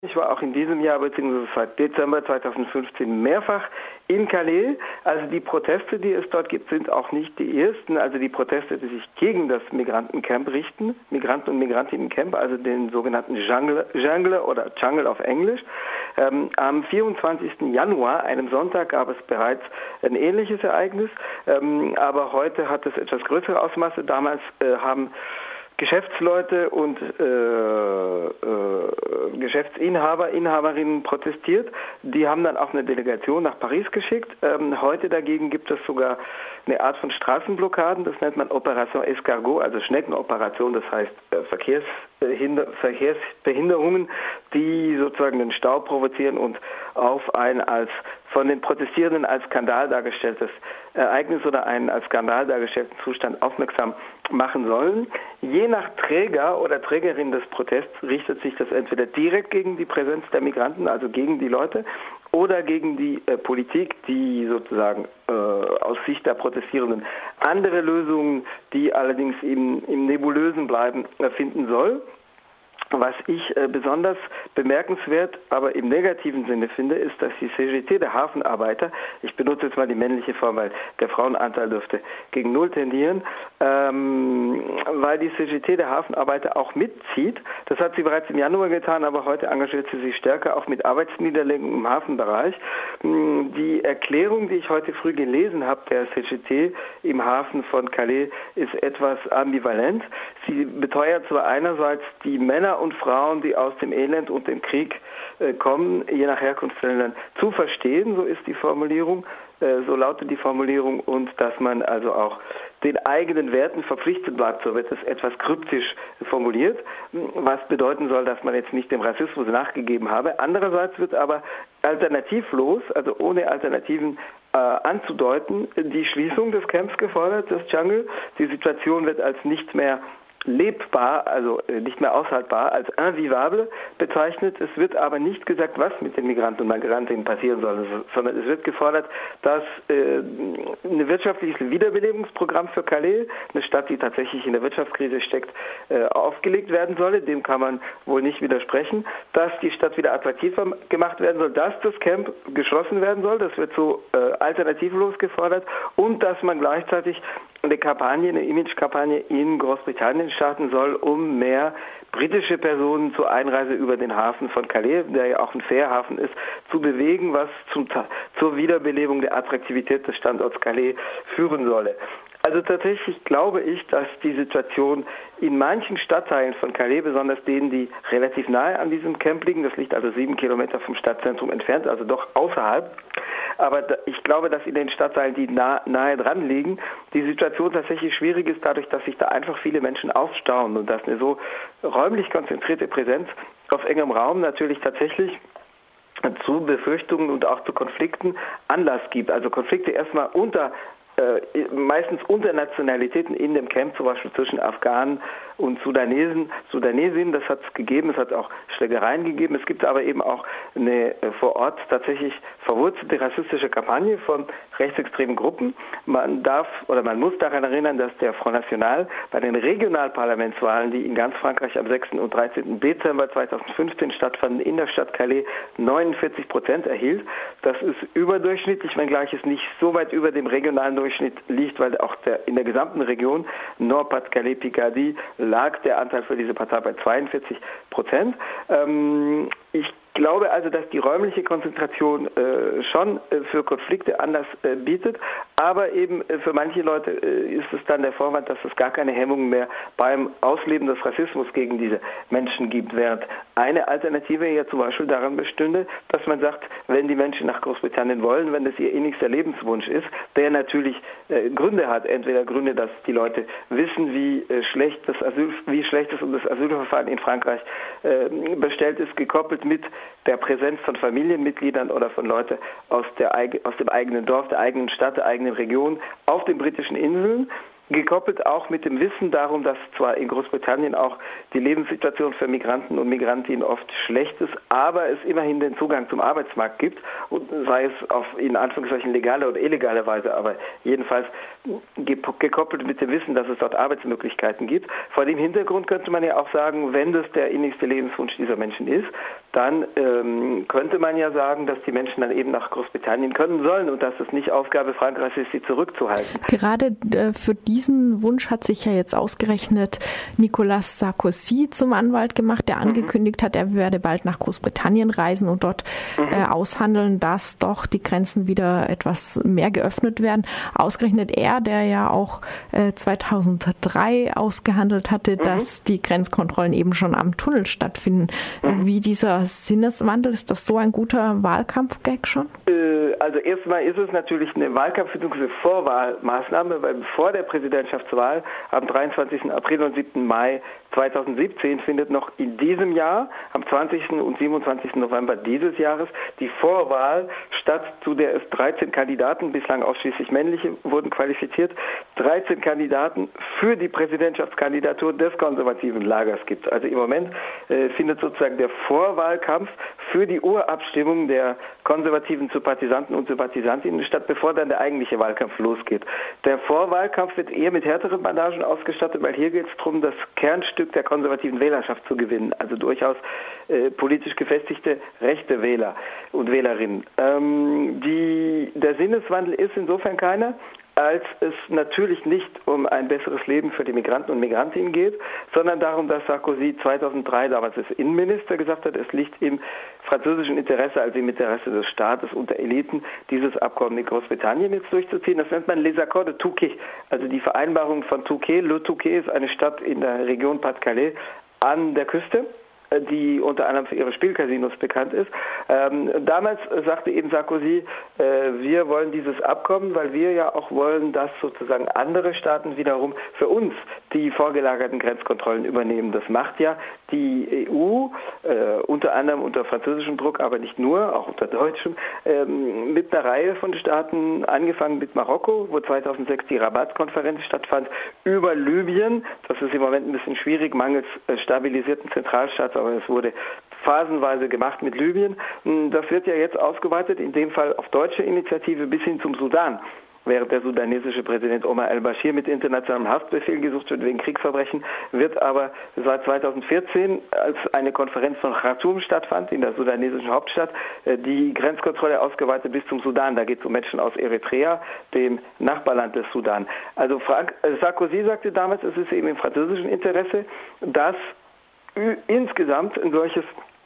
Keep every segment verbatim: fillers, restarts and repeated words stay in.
Ich war auch in diesem Jahr bzw. seit Dezember zweitausendfünfzehn mehrfach in Calais. Also die Proteste, die es dort gibt, sind auch nicht die ersten. Also die Proteste, die sich gegen das Migrantencamp richten, Migranten- und Migrantinnencamp, also den sogenannten Jungle, Jungle oder Jungle auf Englisch. Ähm, am vierundzwanzigsten Januar, einem Sonntag, gab es bereits ein ähnliches Ereignis. Ähm, aber heute hat es etwas größere Ausmaße. Damals äh, haben Geschäftsleute und äh, äh, Geschäftsinhaber, Inhaberinnen protestiert. Die haben dann auch eine Delegation nach Paris geschickt. Ähm, heute dagegen gibt es sogar eine Art von Straßenblockaden. Das nennt man Operation Escargot, also Schneckenoperation. Das heißt äh, Verkehrsbehinder Verkehrsbehinderungen, die sozusagen den Stau provozieren und auf ein als von den Protestierenden als Skandal dargestelltes Ereignis oder einen als Skandal dargestellten Zustand aufmerksam machen sollen. Je nach Träger oder Trägerin des Protests richtet sich das entweder direkt gegen die Präsenz der Migranten, also gegen die Leute, oder gegen die äh, Politik, die sozusagen äh, aus Sicht der Protestierenden andere Lösungen, die allerdings im, im Nebulösen bleiben, äh, finden soll. Was ich äh, besonders bemerkenswert, aber im negativen Sinne finde, ist, dass die C G T der Hafenarbeiter, ich benutze jetzt mal die männliche Form, weil der Frauenanteil dürfte gegen Null tendieren, ähm, weil die C G T der Hafenarbeiter auch mitzieht. Das hat sie bereits im Januar getan, aber heute engagiert sie sich stärker auch mit Arbeitsniederlegungen im Hafenbereich. Die Erklärung, die ich heute früh gelesen habe, der C G T im Hafen von Calais, ist etwas ambivalent. Sie beteuert zwar einerseits die Männer und Frauen, die aus dem Elend und dem Krieg äh, kommen, je nach Herkunftsländern, zu verstehen, so ist die Formulierung, äh, so lautet die Formulierung, und dass man also auch den eigenen Werten verpflichtet bleibt, so wird es etwas kryptisch formuliert, was bedeuten soll, dass man jetzt nicht dem Rassismus nachgegeben habe. Andererseits wird aber alternativlos, also ohne Alternativen äh, anzudeuten, die Schließung des Camps gefordert, des Jungle. Die Situation wird als nicht mehr lebbar, also nicht mehr aushaltbar, als invivable bezeichnet. Es wird aber nicht gesagt, was mit den Migranten und Migrantinnen passieren soll, sondern es wird gefordert, dass äh, ein wirtschaftliches Wiederbelebungsprogramm für Calais, eine Stadt, die tatsächlich in der Wirtschaftskrise steckt, äh, aufgelegt werden solle. Dem kann man wohl nicht widersprechen. Dass die Stadt wieder attraktiver gemacht werden soll, dass das Camp geschlossen werden soll, das wird so äh, alternativlos gefordert, und dass man gleichzeitig eine Kampagne, eine Image-Kampagne in Großbritannien starten soll, um mehr britische Personen zur Einreise über den Hafen von Calais, der ja auch ein Fährhafen ist, zu bewegen, was zum, zur Wiederbelebung der Attraktivität des Standorts Calais führen solle. Also tatsächlich glaube ich, dass die Situation in manchen Stadtteilen von Calais, besonders denen, die relativ nahe an diesem Camp liegen, das liegt also sieben Kilometer vom Stadtzentrum entfernt, also doch außerhalb, aber ich glaube, dass in den Stadtteilen, die nah, nahe dran liegen, die Situation tatsächlich schwierig ist, dadurch, dass sich da einfach viele Menschen aufstauen und dass eine so räumlich konzentrierte Präsenz auf engem Raum natürlich tatsächlich zu Befürchtungen und auch zu Konflikten Anlass gibt. Also Konflikte erstmal unter Äh, meistens unter Nationalitäten in dem Camp, zum Beispiel zwischen Afghanen und Sudanesen, Sudanesinnen, das hat es gegeben, es hat auch Schlägereien gegeben, es gibt aber eben auch eine äh, vor Ort tatsächlich verwurzelte rassistische Kampagne von rechtsextremen Gruppen. Man darf oder man muss daran erinnern, dass der Front National bei den Regionalparlamentswahlen, die in ganz Frankreich am sechsten und dreizehnten Dezember zweitausendfünfzehn stattfanden, in der Stadt Calais neunundvierzig Prozent erhielt. Das ist überdurchschnittlich, wenngleich es nicht so weit über dem regionalen Durchschnitt liegt, weil auch der, in der gesamten Region Nord-Pas-de-Calais-Picardie lag der Anteil für diese Partei bei zweiundvierzig Prozent. Ähm, ich glaube also, dass die räumliche Konzentration äh, schon äh, für Konflikte Anlass äh, bietet, aber eben äh, für manche Leute äh, ist es dann der Vorwand, dass es gar keine Hemmungen mehr beim Ausleben des Rassismus gegen diese Menschen gibt, während eine Alternative ja zum Beispiel daran bestünde, dass man sagt, wenn die Menschen nach Großbritannien wollen, wenn das ihr innigster Lebenswunsch ist, der natürlich äh, Gründe hat, entweder Gründe, dass die Leute wissen, wie äh, schlecht das Asyl, wie schlecht es um das Asylverfahren in Frankreich äh, bestellt ist, gekoppelt mit der Präsenz von Familienmitgliedern oder von Leuten aus, der, aus dem eigenen Dorf, der eigenen Stadt, der eigenen Region auf den britischen Inseln, gekoppelt auch mit dem Wissen darum, dass zwar in Großbritannien auch die Lebenssituation für Migranten und Migrantinnen oft schlecht ist, aber es immerhin den Zugang zum Arbeitsmarkt gibt, und sei es auf in Anführungszeichen legale oder illegale Weise, aber jedenfalls gekoppelt mit dem Wissen, dass es dort Arbeitsmöglichkeiten gibt. Vor dem Hintergrund könnte man ja auch sagen, wenn das der innigste Lebenswunsch dieser Menschen ist, dann ähm, könnte man ja sagen, dass die Menschen dann eben nach Großbritannien können sollen und dass es nicht Aufgabe Frankreichs ist, sie zurückzuhalten. Gerade äh, für diesen Wunsch hat sich ja jetzt ausgerechnet Nicolas Sarkozy zum Anwalt gemacht, der angekündigt mhm. hat, er werde bald nach Großbritannien reisen und dort mhm. äh, aushandeln, dass doch die Grenzen wieder etwas mehr geöffnet werden. Ausgerechnet er, der ja auch äh, zweitausenddrei ausgehandelt hatte, mhm. dass die Grenzkontrollen eben schon am Tunnel stattfinden. Mhm. Äh, wie dieser Sinneswandel, ist das so ein guter Wahlkampfgag schon? Äh, also erstmal ist es natürlich eine Wahlkampf- bzw. Vorwahlmaßnahme, weil vor der Präsidentschaftswahl am dreiundzwanzigsten April und siebten Mai zweitausendsiebzehn findet noch in diesem Jahr, am zwanzigsten und siebenundzwanzigsten November dieses Jahres, die Vorwahl statt, zu der es dreizehn Kandidaten, bislang ausschließlich männliche, wurden qualifiziert, dreizehn Kandidaten für die Präsidentschaftskandidatur des konservativen Lagers gibt. Also im Moment äh, findet sozusagen der Vorwahlkampf für die Urabstimmung der konservativen Sympathisanten und Sympathisantinnen statt, bevor dann der eigentliche Wahlkampf losgeht. Der Vorwahlkampf wird eher mit härteren Bandagen ausgestattet, weil hier geht es darum, das Kernstück der konservativen Wählerschaft zu gewinnen, also durchaus äh, politisch gefestigte rechte Wähler und Wählerinnen. Ähm, die, der Sinneswandel ist insofern keiner, als es natürlich nicht um ein besseres Leben für die Migranten und Migrantinnen geht, sondern darum, dass Sarkozy zweitausenddrei, damals als Innenminister, gesagt hat, es liegt im französischen Interesse, also im Interesse des Staates und der Eliten, dieses Abkommen mit Großbritannien jetzt durchzuziehen. Das nennt man Les Accords de Touquet, also die Vereinbarung von Touquet. Le Touquet ist eine Stadt in der Region Pas-de-Calais an der Küste, die unter anderem für ihre Spielcasinos bekannt ist. Ähm, damals sagte eben Sarkozy, äh, wir wollen dieses Abkommen, weil wir ja auch wollen, dass sozusagen andere Staaten wiederum für uns die vorgelagerten Grenzkontrollen übernehmen. Das macht ja die E U, äh, unter anderem unter französischem Druck, aber nicht nur, auch unter deutschem, ähm, mit einer Reihe von Staaten, angefangen mit Marokko, wo zweitausendsechs die Rabat-Konferenz stattfand, über Libyen. Das ist im Moment ein bisschen schwierig, mangels äh, stabilisierten Zentralstaats, aber es wurde phasenweise gemacht mit Libyen. Das wird ja jetzt ausgeweitet, in dem Fall auf deutsche Initiative bis hin zum Sudan, während der sudanesische Präsident Omar al-Bashir mit internationalem Haftbefehl gesucht wird wegen Kriegsverbrechen, wird aber seit zweitausendvierzehn, als eine Konferenz von Khartoum stattfand, in der sudanesischen Hauptstadt, die Grenzkontrolle ausgeweitet bis zum Sudan. Da geht es um Menschen aus Eritrea, dem Nachbarland des Sudan. Also Frank, Sarkozy sagte damals, es ist eben im französischen Interesse, dass insgesamt ein solches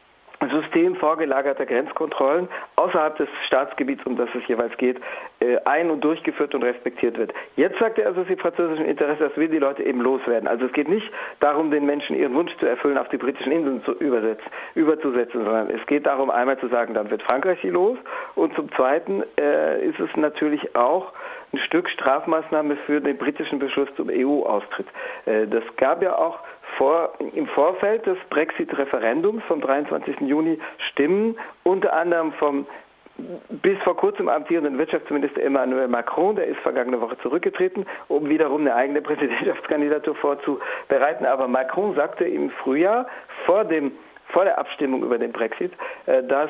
System vorgelagerter Grenzkontrollen außerhalb des Staatsgebiets, um das es jeweils geht, ein- und durchgeführt und respektiert wird. Jetzt sagt er also, es ist im französischen Interesse, das will die Leute eben loswerden. Also es geht nicht darum, den Menschen ihren Wunsch zu erfüllen, auf die britischen Inseln zu übersetzen, überzusetzen, sondern es geht darum, einmal zu sagen, dann wird Frankreich hier los, und zum Zweiten äh, ist es natürlich auch ein Stück Strafmaßnahme für den britischen Beschluss zum E U-Austritt. Äh, das gab ja auch Vor, im Vorfeld des Brexit-Referendums vom dreiundzwanzigsten Juni Stimmen, unter anderem vom bis vor kurzem amtierenden Wirtschaftsminister Emmanuel Macron, der ist vergangene Woche zurückgetreten, um wiederum eine eigene Präsidentschaftskandidatur vorzubereiten. Aber Macron sagte im Frühjahr vor dem vor der Abstimmung über den Brexit, dass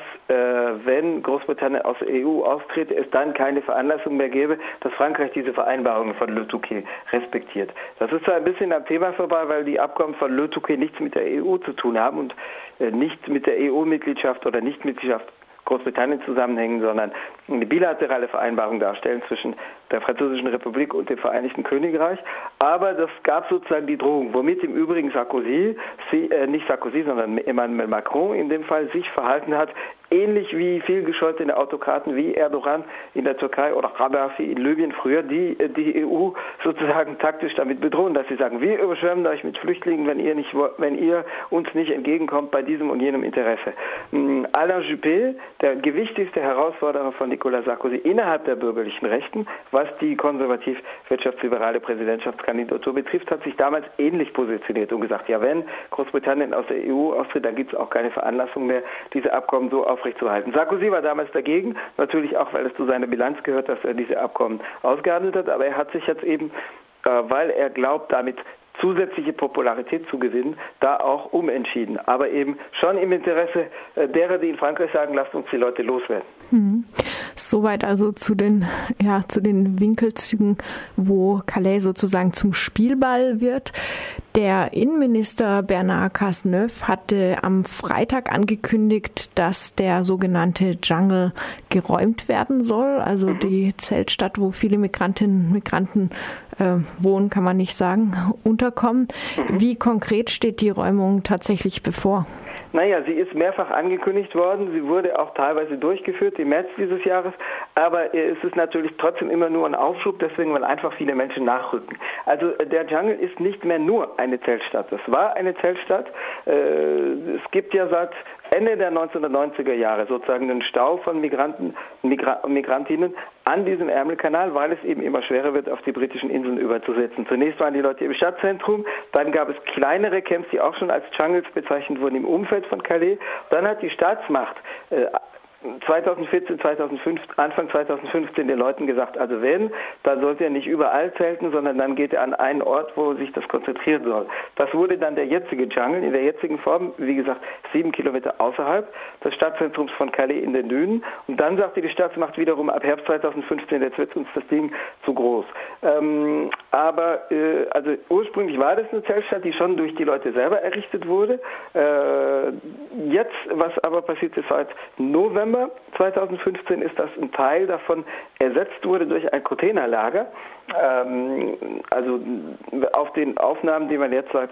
wenn Großbritannien aus der E U austrete, es dann keine Veranlassung mehr gäbe, dass Frankreich diese Vereinbarungen von Le Touquet respektiert. Das ist zwar ein bisschen am Thema vorbei, weil die Abkommen von Le Touquet nichts mit der E U zu tun haben und nicht mit der E U-Mitgliedschaft oder Nichtmitgliedschaft Großbritannien zusammenhängen, sondern eine bilaterale Vereinbarung darstellen zwischen der Französischen Republik und dem Vereinigten Königreich. Aber das gab sozusagen die Drohung, womit im Übrigen Sarkozy, sie, äh, nicht Sarkozy, sondern Emmanuel Macron in dem Fall sich verhalten hat, ähnlich wie viel gescholtene Autokraten wie Erdogan in der Türkei oder Gaddafi in Libyen früher, die die E U sozusagen taktisch damit bedrohen, dass sie sagen, wir überschwemmen euch mit Flüchtlingen, wenn ihr, nicht, wenn ihr uns nicht entgegenkommt bei diesem und jenem Interesse. Alain Juppé, der gewichtigste Herausforderer von Nicolas Sarkozy innerhalb der bürgerlichen Rechten, was die konservativ-wirtschaftsliberale Präsidentschaftskandidatur betrifft, hat sich damals ähnlich positioniert und gesagt, ja, wenn Großbritannien aus der E U austritt, dann gibt es auch keine Veranlassung mehr, diese Abkommen so aufrechtzuerhalten. Sarkozy war damals dagegen, natürlich auch, weil es zu seiner Bilanz gehört, dass er diese Abkommen ausgehandelt hat, aber er hat sich jetzt eben, äh, weil er glaubt, damit zusätzliche Popularität zu gewinnen, da auch umentschieden. Aber eben schon im Interesse derer, die in Frankreich sagen, lasst uns die Leute loswerden. Hm. Soweit also zu den, ja, zu den Winkelzügen, wo Calais sozusagen zum Spielball wird. Der Innenminister Bernard Cazeneuve hatte am Freitag angekündigt, dass der sogenannte Jungle geräumt werden soll, also mhm. die Zeltstadt, wo viele Migrantinnen und Migranten äh, wohnen, kann man nicht sagen, unterkommen. Mhm. Wie konkret steht die Räumung tatsächlich bevor? Naja, sie ist mehrfach angekündigt worden, sie wurde auch teilweise durchgeführt im März dieses Jahres, aber es ist natürlich trotzdem immer nur ein Aufschub, deswegen, weil einfach viele Menschen nachrücken. Also der Jungle ist nicht mehr nur eine Zeltstadt, das war eine Zeltstadt. Es gibt ja seit Ende der neunzehnhundertneunziger Jahre sozusagen einen Stau von Migranten und Migra- Migrantinnen an diesem Ärmelkanal, weil es eben immer schwerer wird, auf die britischen Inseln überzusetzen. Zunächst waren die Leute im Stadtzentrum, dann gab es kleinere Camps, die auch schon als Jungles bezeichnet wurden im Umfeld von Calais. Dann hat die Staatsmacht äh, zweitausendvierzehn, zweitausendfünfzehn, Anfang zweitausendfünfzehn den Leuten gesagt, also wenn, dann sollte er nicht überall zelten, sondern dann geht er an einen Ort, wo sich das konzentrieren soll. Das wurde dann der jetzige Jungle in der jetzigen Form, wie gesagt, sieben Kilometer außerhalb des Stadtzentrums von Calais in den Dünen. Und dann sagte die Staatsmacht wiederum ab Herbst zweitausendfünfzehn, jetzt wird uns das Ding zu groß. Ähm, aber äh, also ursprünglich war das eine Zeltstadt, die schon durch die Leute selber errichtet wurde. Äh, jetzt, was aber passiert ist seit November zweitausendfünfzehn, ist, dass ein Teil davon ersetzt wurde durch ein Containerlager. Ähm, also auf den Aufnahmen, die man jetzt seit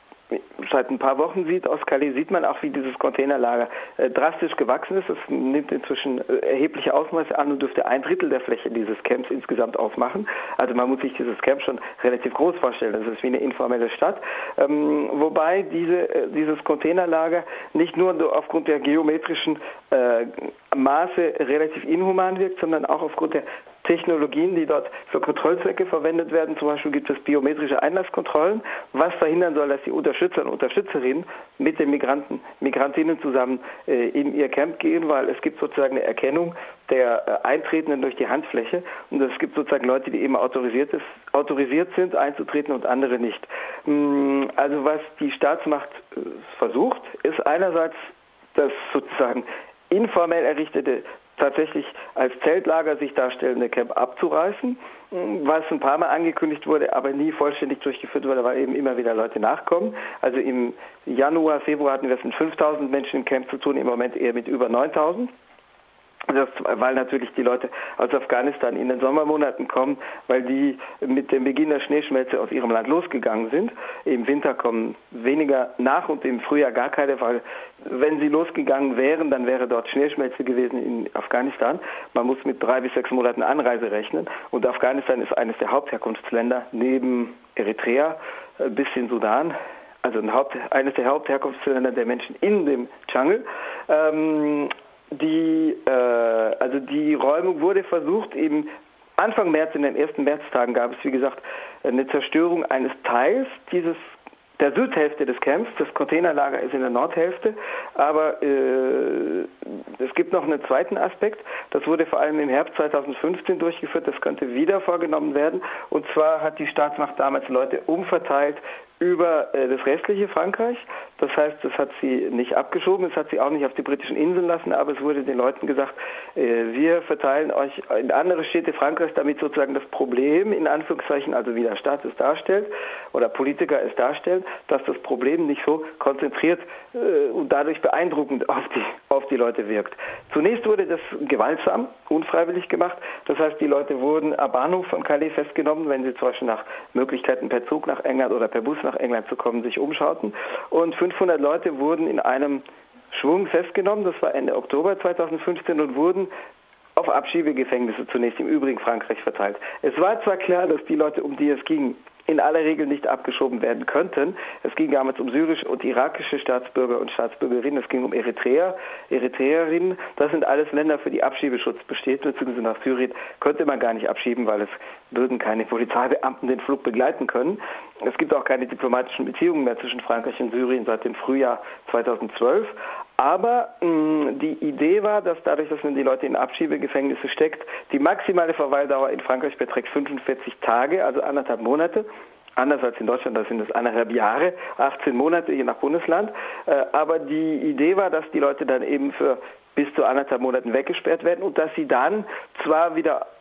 seit ein paar Wochen sieht aus Calais, sieht man auch, wie dieses Containerlager äh, drastisch gewachsen ist. Es nimmt inzwischen äh, erhebliche Ausmaße an und dürfte ein Drittel der Fläche dieses Camps insgesamt ausmachen. Also man muss sich dieses Camp schon relativ groß vorstellen. Das ist wie eine informelle Stadt. Ähm, wobei diese, äh, dieses Containerlager nicht nur aufgrund der geometrischen äh, Maße relativ inhuman wirkt, sondern auch aufgrund der Technologien, die dort für Kontrollzwecke verwendet werden. Zum Beispiel gibt es biometrische Einlasskontrollen, was verhindern soll, dass die Unterstützer und Unterstützerinnen mit den Migranten, Migrantinnen zusammen äh, in ihr Camp gehen, weil es gibt sozusagen eine Erkennung der äh, Eintretenden durch die Handfläche und es gibt sozusagen Leute, die eben autorisiert, ist, autorisiert sind, einzutreten und andere nicht. Mm, also was die Staatsmacht äh, versucht, ist einerseits das sozusagen informell errichtete, tatsächlich als Zeltlager sich darstellende Camp abzureißen, was ein paar Mal angekündigt wurde, aber nie vollständig durchgeführt wurde, weil eben immer wieder Leute nachkommen. Also im Januar, Februar hatten wir es mit fünftausend Menschen im Camp zu tun, im Moment eher mit über neuntausend. Das, weil natürlich die Leute aus Afghanistan in den Sommermonaten kommen, weil die mit dem Beginn der Schneeschmelze aus ihrem Land losgegangen sind. Im Winter kommen weniger nach und im Frühjahr gar keine, weil wenn sie losgegangen wären, dann wäre dort Schneeschmelze gewesen in Afghanistan. Man muss mit drei bis sechs Monaten Anreise rechnen und Afghanistan ist eines der Hauptherkunftsländer neben Eritrea bis in Sudan. Also ein Haupt, eines der Hauptherkunftsländer der Menschen in dem Dschungel. Ähm, Die, äh, also die Räumung wurde versucht, eben Anfang März, in den ersten Märztagen gab es, wie gesagt, eine Zerstörung eines Teils dieses, der Südhälfte des Camps. Das Containerlager ist in der Nordhälfte, aber äh, es gibt noch einen zweiten Aspekt. Das wurde vor allem im Herbst zweitausendfünfzehn durchgeführt, das könnte wieder vorgenommen werden. Und zwar hat die Staatsmacht damals Leute umverteilt über äh, das restliche Frankreich. Das heißt, das hat sie nicht abgeschoben, es hat sie auch nicht auf die britischen Inseln lassen, aber es wurde den Leuten gesagt, äh, wir verteilen euch in andere Städte Frankreichs, damit sozusagen das Problem, in Anführungszeichen, also wie der Staat es darstellt oder Politiker es darstellen, dass das Problem nicht so konzentriert äh, und dadurch beeindruckend auf die, auf die Leute wirkt. Zunächst wurde das gewaltsam, unfreiwillig gemacht. Das heißt, die Leute wurden am Bahnhof von Calais festgenommen, wenn sie zum Beispiel nach Möglichkeiten per Zug nach England oder per Bus nach England zu kommen, sich umschauten. Und fünfhundert Leute wurden in einem Schwung festgenommen, das war Ende Oktober zweitausendfünfzehn, und wurden auf Abschiebegefängnisse zunächst im übrigen Frankreich verteilt. Es war zwar klar, dass die Leute, um die es ging, in aller Regel nicht abgeschoben werden könnten. Es ging damals um syrische und irakische Staatsbürger und Staatsbürgerinnen. Es ging um Eritreer, Eritreerinnen. Das sind alles Länder, für die Abschiebeschutz besteht. Beziehungsweise nach Syrien könnte man gar nicht abschieben, weil es würden keine Polizeibeamten den Flug begleiten können. Es gibt auch keine diplomatischen Beziehungen mehr zwischen Frankreich und Syrien seit dem Frühjahr zweitausendzwölf. Aber mh, die Idee war, dass dadurch, dass man die Leute in Abschiebegefängnisse steckt, die maximale Verweildauer in Frankreich beträgt fünfundvierzig Tage, also anderthalb Monate. Anders als in Deutschland, da sind es eineinhalb Jahre, achtzehn Monate, je nach Bundesland. Äh, aber die Idee war, dass die Leute dann eben für bis zu anderthalb Monaten weggesperrt werden und dass sie dann zwar wieder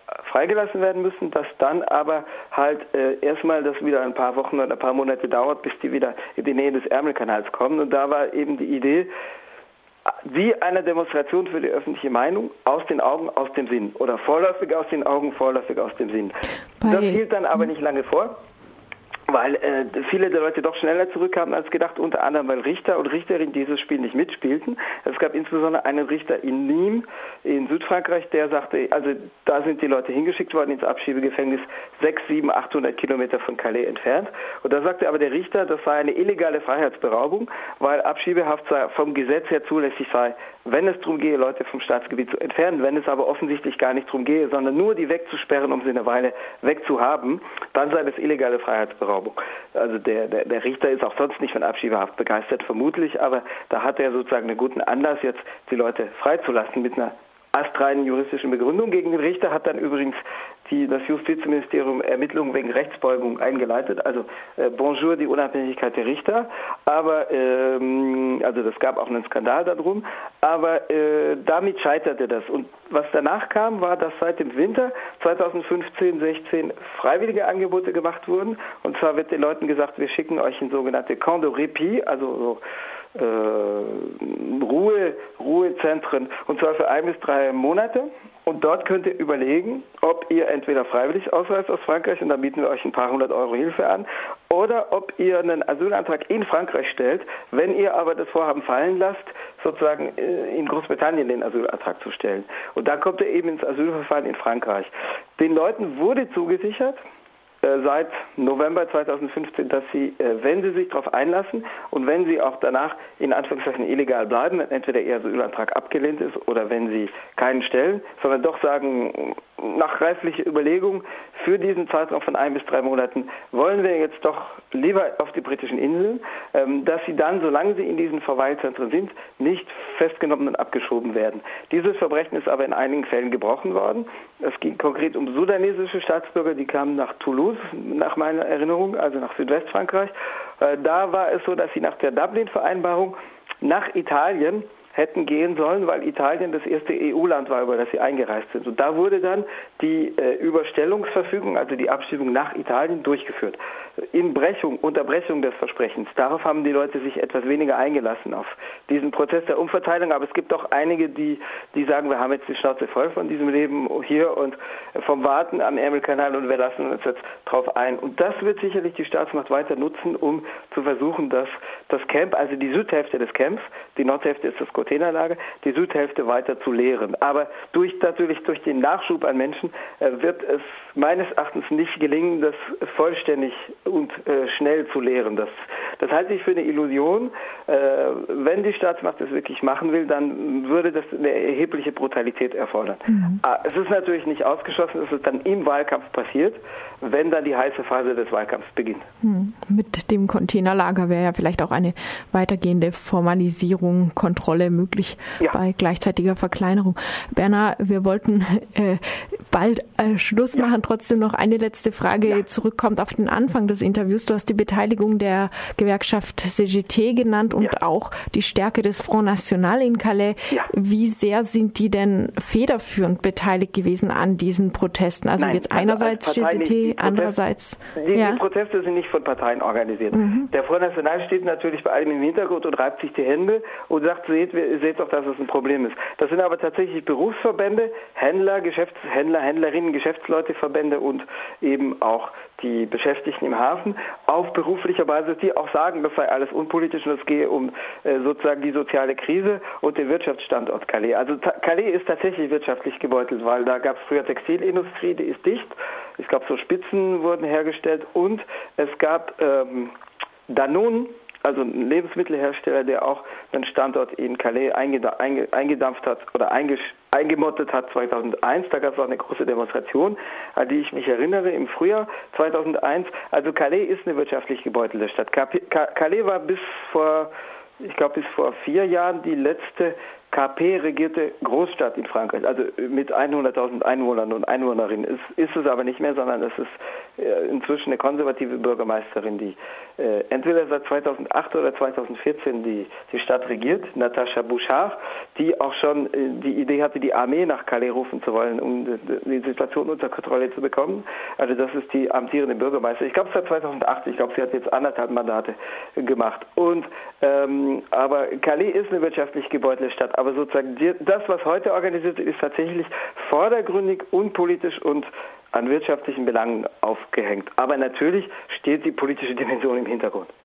freigelassen werden müssen, dass dann aber halt äh, erstmal das wieder ein paar Wochen oder ein paar Monate dauert, bis die wieder in die Nähe des Ärmelkanals kommen. Und da war eben die Idee, wie eine Demonstration für die öffentliche Meinung, aus den Augen, aus dem Sinn. Oder vorläufig aus den Augen, vorläufig aus dem Sinn. Bei das hielt dann aber nicht lange vor, weil äh, viele der Leute doch schneller zurückkamen als gedacht, unter anderem weil Richter und Richterinnen dieses Spiel nicht mitspielten. Es gab insbesondere einen Richter in Nîmes in Südfrankreich, der sagte, also da sind die Leute hingeschickt worden ins Abschiebegefängnis, sechs, sieben, achthundert Kilometer von Calais entfernt. Und da sagte aber der Richter, das sei eine illegale Freiheitsberaubung, weil Abschiebehaft sei, vom Gesetz her zulässig sei, wenn es darum gehe, Leute vom Staatsgebiet zu entfernen. Wenn es aber offensichtlich gar nicht darum gehe, sondern nur die wegzusperren, um sie eine Weile wegzuhaben, dann sei das illegale Freiheitsberaubung. Also der, der, der Richter ist auch sonst nicht von Abschiebehaft begeistert, vermutlich, aber da hat er sozusagen einen guten Anlass, jetzt die Leute freizulassen mit einer astreinen juristischen Begründung. Gegen den Richter hat dann übrigens die, das Justizministerium Ermittlungen wegen Rechtsbeugung eingeleitet, also äh, bonjour die Unabhängigkeit der Richter, aber ähm, also das gab auch einen Skandal darum, aber äh, damit scheiterte das. Und was danach kam, war, dass seit dem Winter zweitausendfünfzehn sechzehn freiwillige Angebote gemacht wurden, und zwar wird den Leuten gesagt, wir schicken euch in sogenannte Camp de Répit, also so Äh, Ruhe, Ruhezentren, und zwar für ein bis drei Monate. Und dort könnt ihr überlegen, ob ihr entweder freiwillig ausreist aus Frankreich, und dann bieten wir euch ein paar hundert Euro Hilfe an, oder ob ihr einen Asylantrag in Frankreich stellt. Wenn ihr aber das Vorhaben fallen lasst, sozusagen in Großbritannien den Asylantrag zu stellen. Und da kommt ihr eben ins Asylverfahren in Frankreich. Den Leuten wurde zugesichert, seit November zweitausendfünfzehn, dass sie, wenn sie sich darauf einlassen und wenn sie auch danach in Anführungszeichen illegal bleiben, wenn entweder ihr Asylantrag abgelehnt ist oder wenn sie keinen stellen, sondern doch sagen, nach reiflicher Überlegung, für diesen Zeitraum von ein bis drei Monaten wollen wir jetzt doch lieber auf die britischen Inseln, dass sie dann, solange sie in diesen Verweilzentren sind, nicht festgenommen und abgeschoben werden. Dieses Verbrechen ist aber in einigen Fällen gebrochen worden. Es ging konkret um sudanesische Staatsbürger, die kamen nach Toulouse, nach meiner Erinnerung, also nach Südwestfrankreich. Da war es so, dass sie nach der Dublin-Vereinbarung nach Italien hätten gehen sollen, weil Italien das erste E U-Land war, über das sie eingereist sind. Und da wurde dann die äh, Überstellungsverfügung, also die Abschiebung nach Italien, durchgeführt. In Brechung, Unterbrechung des Versprechens. Darauf haben die Leute sich etwas weniger eingelassen, auf diesen Prozess der Umverteilung. Aber es gibt auch einige, die, die sagen, wir haben jetzt die Schnauze voll von diesem Leben hier und vom Warten am Ärmelkanal, und wir lassen uns jetzt drauf ein. Und das wird sicherlich die Staatsmacht weiter nutzen, um zu versuchen, dass das Camp, also die Südhälfte des Camps, die Nordhälfte ist das Containerlager, die Südhälfte weiter zu leeren. Aber durch, natürlich durch den Nachschub an Menschen äh, wird es meines Erachtens nicht gelingen, das vollständig und äh, schnell zu leeren. Das, das halte ich für eine Illusion. Äh, wenn die Staatsmacht das wirklich machen will, dann würde das eine erhebliche Brutalität erfordern. Mhm. Ah, es ist natürlich nicht ausgeschlossen, dass es dann im Wahlkampf passiert, wenn dann die heiße Phase des Wahlkampfs beginnt. Mhm. Mit dem Containerlager wäre ja vielleicht auch eine weitergehende Formalisierung, Kontrolle möglich, ja, bei gleichzeitiger Verkleinerung. Berna, wir wollten äh, bald äh, Schluss machen. Ja. Trotzdem noch eine letzte Frage, ja, zurückkommt auf den Anfang des Interviews. Du hast die Beteiligung der Gewerkschaft C G T genannt und ja, auch die Stärke des Front National in Calais. Ja. Wie sehr sind die denn federführend beteiligt gewesen an diesen Protesten? Also Nein, jetzt einerseits also C G T, nicht, andererseits... Die, ja? die Proteste sind nicht von Parteien organisiert. Mhm. Der Front National steht natürlich bei allem im Hintergrund und reibt sich die Hände und sagt, seht, seht doch, dass es ein Problem ist. Das sind aber tatsächlich Berufsverbände, Händler, Geschäftshändler, Händlerinnen, Geschäftsleuteverbände und eben auch die Beschäftigten im Hafen auf beruflicher Basis, die auch sagen, das sei alles unpolitisch und es gehe um äh, sozusagen die soziale Krise und den Wirtschaftsstandort Calais. Also Calais ist tatsächlich wirtschaftlich gebeutelt, weil da gab es früher Textilindustrie, die ist dicht. Ich glaube, so Spitzen wurden hergestellt und es gab ähm, Danone, also ein Lebensmittelhersteller, der auch einen Standort in Calais eingedampft hat oder eingemottet hat zweitausendeins. Da gab es auch eine große Demonstration, an die ich mich erinnere, im Frühjahr zweitausendeins. Also Calais ist eine wirtschaftlich gebeutelte Stadt. Calais war bis vor, ich glaube bis vor vier Jahren die letzte K P-regierte Großstadt in Frankreich, also mit hunderttausend Einwohnern und Einwohnerinnen. Ist, ist es aber nicht mehr, sondern es ist äh, inzwischen eine konservative Bürgermeisterin, die äh, entweder seit zweitausendacht oder zweitausendvierzehn die, die Stadt regiert, Natascha Bouchard, die auch schon äh, die Idee hatte, die Armee nach Calais rufen zu wollen, um die, die Situation unter Kontrolle zu bekommen. Also das ist die amtierende Bürgermeisterin. Ich glaube, seit zweitausendacht, ich glaube, sie hat jetzt anderthalb Mandate gemacht. Und ähm, aber Calais ist eine wirtschaftlich gebeutelte Stadt, aber sozusagen die, das, was heute organisiert wird, ist tatsächlich vordergründig, unpolitisch und an wirtschaftlichen Belangen aufgehängt. Aber natürlich steht die politische Dimension im Hintergrund.